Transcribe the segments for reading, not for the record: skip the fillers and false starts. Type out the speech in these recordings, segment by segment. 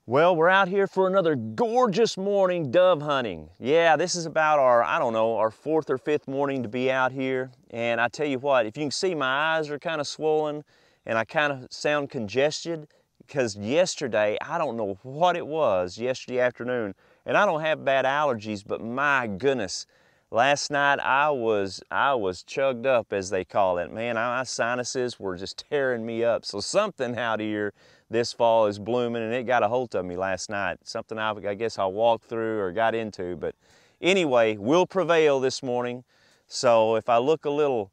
Well, we're out here for another gorgeous morning dove hunting. Yeah, this is about our, I don't know, our fourth or fifth morning to be out here. And I tell you what, if you can see, my eyes are kind of swollen and I kind of sound congested because yesterday, I don't know what it was yesterday afternoon, and I don't have bad allergies, but my goodness, last night I was chugged up, as they call it. Man, my sinuses were just tearing me up. So something out here this fall is blooming, and it got a hold of me last night. Something I guess I walked through or got into, but anyway, we'll prevail this morning. So if I look a little,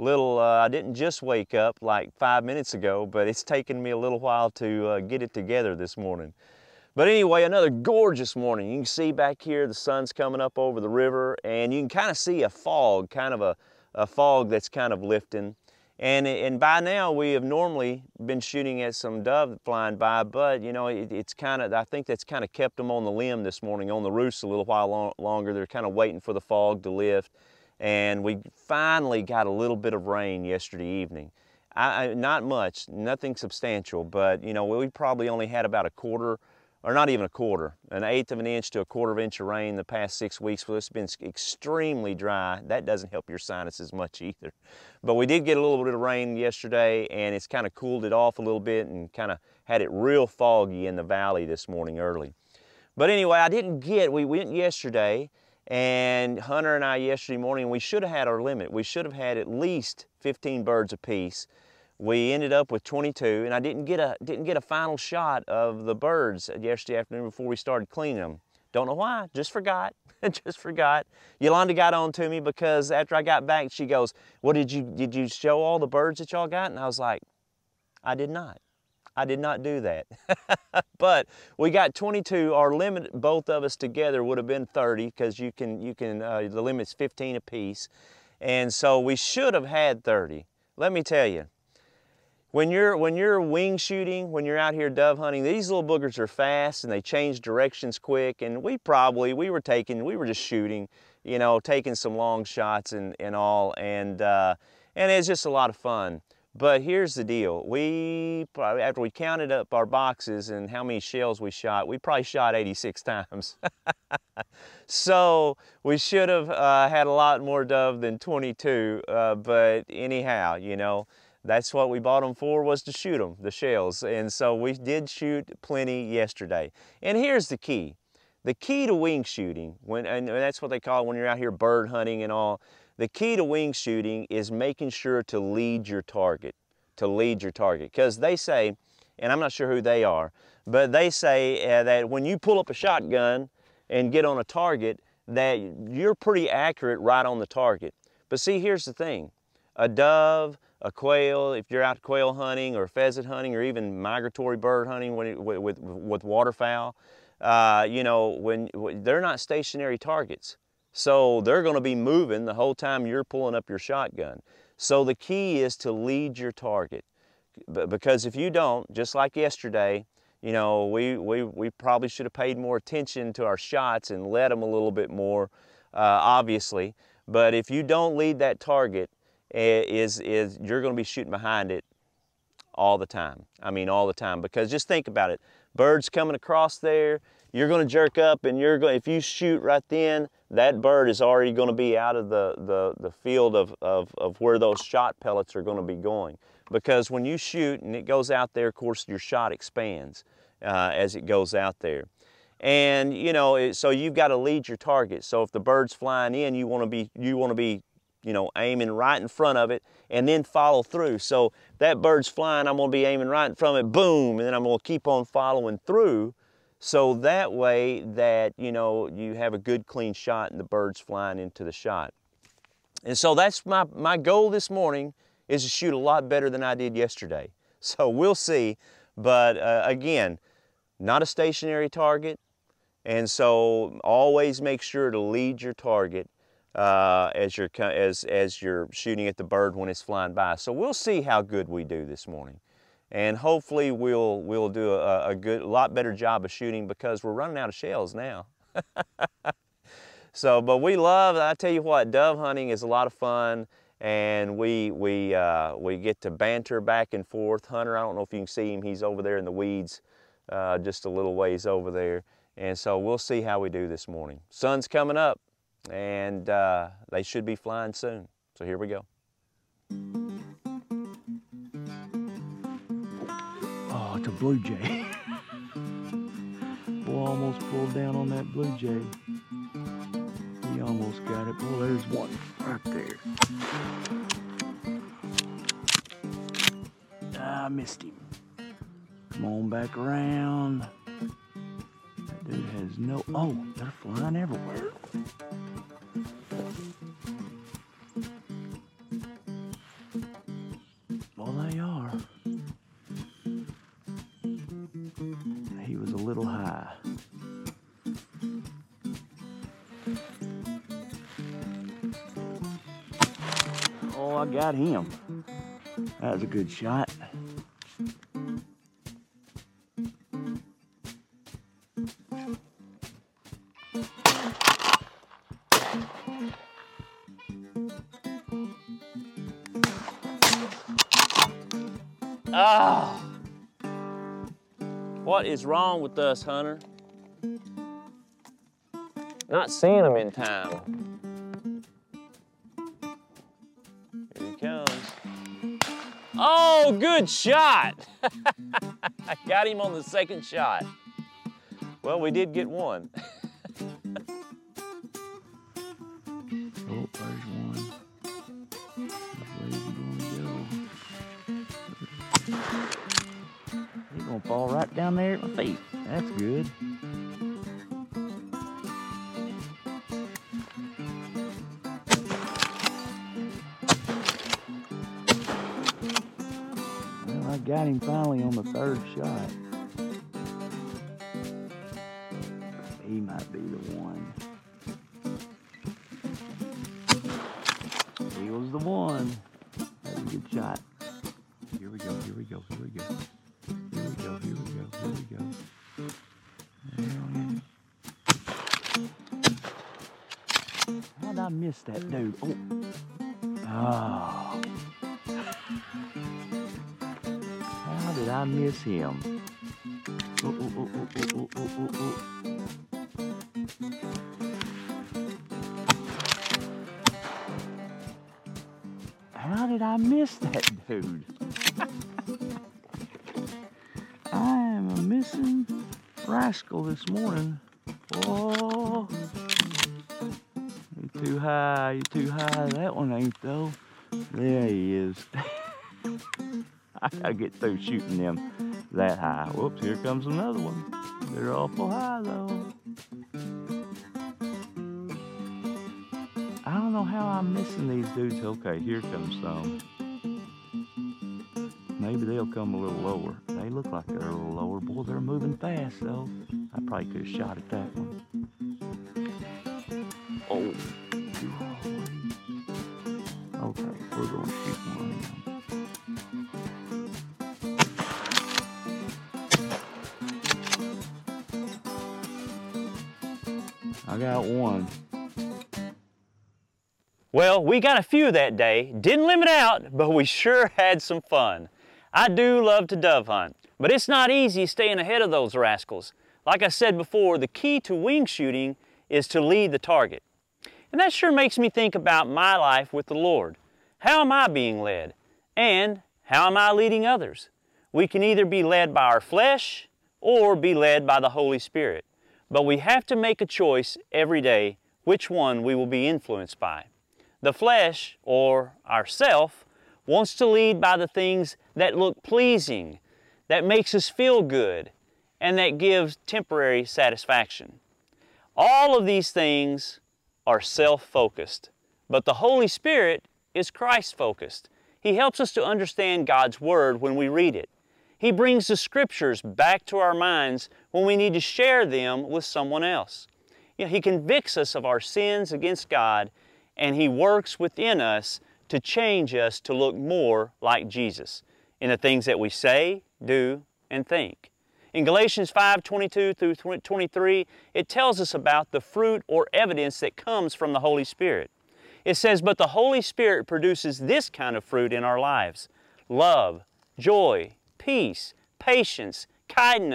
I didn't just wake up like 5 minutes ago, but it's taken me a little while to get it together this morning. But anyway, another gorgeous morning. You can see back here the sun's coming up over the river, and you can kind of see a fog, kind of a fog that's kind of lifting. And by now we have normally been shooting at some dove flying by, but you know, it's kind of, I think that's kind of kept them on the limb this morning, on the roost a little while longer. They're kind of waiting for the fog to lift. And we finally got a little bit of rain yesterday evening. Not much, nothing substantial, but you know, we probably only had about a quarter, or not even a quarter, an eighth of an inch to a quarter of an inch of rain the past 6 weeks. Well, it's been extremely dry. That doesn't help your sinuses much either. But we did get a little bit of rain yesterday, and it's kind of cooled it off a little bit and kind of had it real foggy in the valley this morning early. But anyway, we went yesterday, and Hunter and I yesterday morning, we should have had our limit. We should have had at least 15 birds apiece. We ended up with 22, and I didn't get a final shot of the birds yesterday afternoon before we started cleaning them. Don't know why, just forgot, just forgot. Yolanda got on to me because after I got back, she goes, "Well, did you show all the birds that y'all got?" And I was like, I did not. I did not do that. But we got 22. Our limit, both of us together, would have been 30 because the limit's 15 apiece. And so we should have had 30. Let me tell you, when you're wing shooting, when you're out here dove hunting, these little boogers are fast and they change directions quick. And we were just shooting, you know, taking some long shots and all. And it's just a lot of fun. But here's the deal, after we counted up our boxes and how many shells we shot, we probably shot 86 times. So we should have had a lot more dove than 22, but anyhow, you know, that's what we bought them for, was to shoot them, the shells. And so we did shoot plenty yesterday. And here's the key. The key to wing shooting, and that's what they call it when you're out here bird hunting and all, the key to wing shooting is making sure to lead your target, Because they say, and I'm not sure who they are, but they say that when you pull up a shotgun and get on a target, that you're pretty accurate right on the target. But see, here's the thing. A dove, a quail, if you're out quail hunting or pheasant hunting or even migratory bird hunting with waterfowl, you know, they're not stationary targets. So they're going to be moving the whole time you're pulling up your shotgun. So the key is to lead your target. Because if you don't, just like yesterday, you know, we probably should have paid more attention to our shots and led them a little bit more, obviously. But if you don't lead that target, you're going to be shooting behind it all the time. I mean, all the time. Because just think about it. Birds coming across there, you're going to jerk up, and if you shoot right then, that bird is already going to be out of the field of where those shot pellets are going to be going. Because when you shoot and it goes out there, of course, your shot expands as it goes out there. And you know, so you've got to lead your target. So if the bird's flying in, you want to be you know, aiming right in front of it and then follow through. So that bird's flying, I'm going to be aiming right in front of it, boom, and then I'm going to keep on following through. So that way that, you know, you have a good clean shot and the bird's flying into the shot. And so that's my goal this morning, is to shoot a lot better than I did yesterday. So we'll see. But again, not a stationary target. And so always make sure to lead your target as you're shooting at the bird when it's flying by. So we'll see how good we do this morning. And hopefully we'll do a lot better job of shooting, because we're running out of shells now. So, but I tell you what, dove hunting is a lot of fun, and we get to banter back and forth. Hunter, I don't know if you can see him, he's over there in the weeds just a little ways over there. And so we'll see how we do this morning. Sun's coming up, and they should be flying soon. So here we go. Oh, it's a blue jay. Boy, almost pulled down on that blue jay. He almost got it. Boy, there's one right there. I missed him. Come on back around. That dude has no... Oh, they're flying everywhere. Well, they are. He was a little high. Oh, I got him. That was a good shot. Oh! What is wrong with us, Hunter? Not seeing them in time. Here he comes. Oh, good shot! I got him on the second shot. Well, we did get one. Oh, there's one. Where's he gonna go? He's gonna fall right down there at my feet. That's good. Well, I got him finally on the third shot. He might be the one. He was the one. That was a good shot. Here we go, here we go, here we go. Here we go, here we go, here we go. How'd I miss that dude? Oh. Oh. How did I miss him? Oh, oh, oh, oh, oh, oh, oh, oh. How did I miss that dude? I am a missing rascal this morning. Oh, you're too high, you're too high. That one ain't though. There he is. I gotta get through shooting them that high. Whoops, here comes another one. They're awful high though. I don't know how I'm missing these dudes. Okay, here comes some. Maybe they'll come a little lower. They look like they're a little lower. Boy, they're moving fast though. I probably could have shot at that one. Oh. Okay, we're going to shoot one of them. I got one. Well, we got a few that day. Didn't limit out, but we sure had some fun. I do love to dove hunt, but it's not easy staying ahead of those rascals. Like I said before, the key to wing shooting is to lead the target. And that sure makes me think about my life with the Lord. How am I being led? And how am I leading others? We can either be led by our flesh or be led by the Holy Spirit. But we have to make a choice every day which one we will be influenced by. The flesh, or ourself, wants to lead by the things that look pleasing, that makes us feel good, and that gives temporary satisfaction. All of these things are self-focused, but the Holy Spirit is Christ-focused. He helps us to understand God's Word when we read it. He brings the Scriptures back to our minds when we need to share them with someone else. He convicts us of our sins against God, and He works within us to change us to look more like Jesus in the things that we say, do, and think. In Galatians 5:22 through 23, it tells us about the fruit or evidence that comes from the Holy Spirit. It says, "But the Holy Spirit produces this kind of fruit in our lives: love, joy, peace, patience, kindness,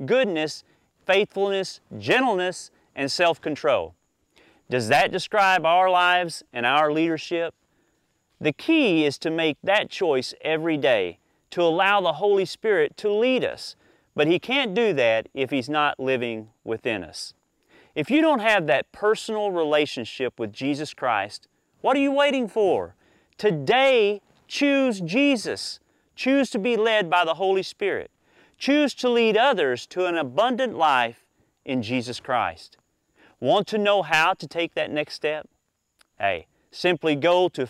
goodness, faithfulness, gentleness, and self-control. Does that describe our lives and our leadership? The key is to make that choice every day, to allow the Holy Spirit to lead us. But He can't do that if He's not living within us. If you don't have that personal relationship with Jesus Christ, what are you waiting for? Today, choose Jesus. Choose to be led by the Holy Spirit. Choose to lead others to an abundant life in Jesus Christ. Want to know how to take that next step? Hey, simply go to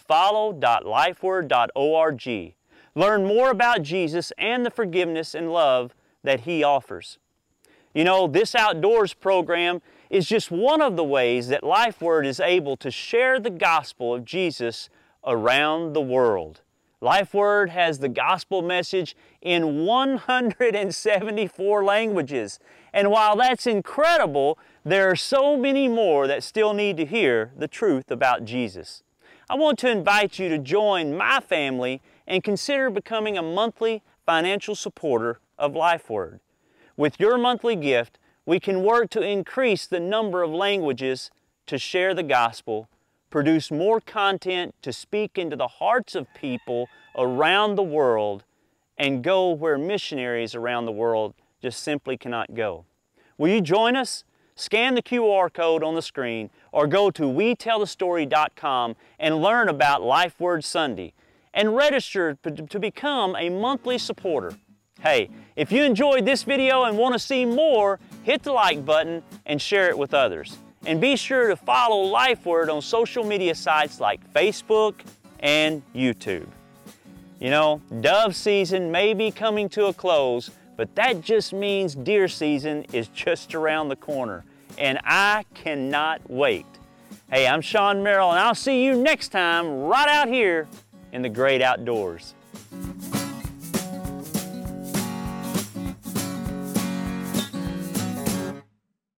follow.lifeword.org. Learn more about Jesus and the forgiveness and love that He offers. You know, this outdoors program is just one of the ways that LifeWord is able to share the gospel of Jesus around the world. LifeWord has the gospel message in 174 languages. And while that's incredible, there are so many more that still need to hear the truth about Jesus. I want to invite you to join my family and consider becoming a monthly financial supporter of LifeWord. With your monthly gift, we can work to increase the number of languages to share the gospel, produce more content to speak into the hearts of people around the world, and go where missionaries around the world just simply cannot go. Will you join us? Scan the QR code on the screen or go to WeTellTheStory.com and learn about LifeWord Sunday and register to become a monthly supporter. Hey, if you enjoyed this video and want to see more, hit the like button and share it with others. And be sure to follow LifeWord on social media sites like Facebook and YouTube. You know, dove season may be coming to a close, but that just means deer season is just around the corner. And I cannot wait. Hey, I'm Sean Merrill, and I'll see you next time right out here in the great outdoors.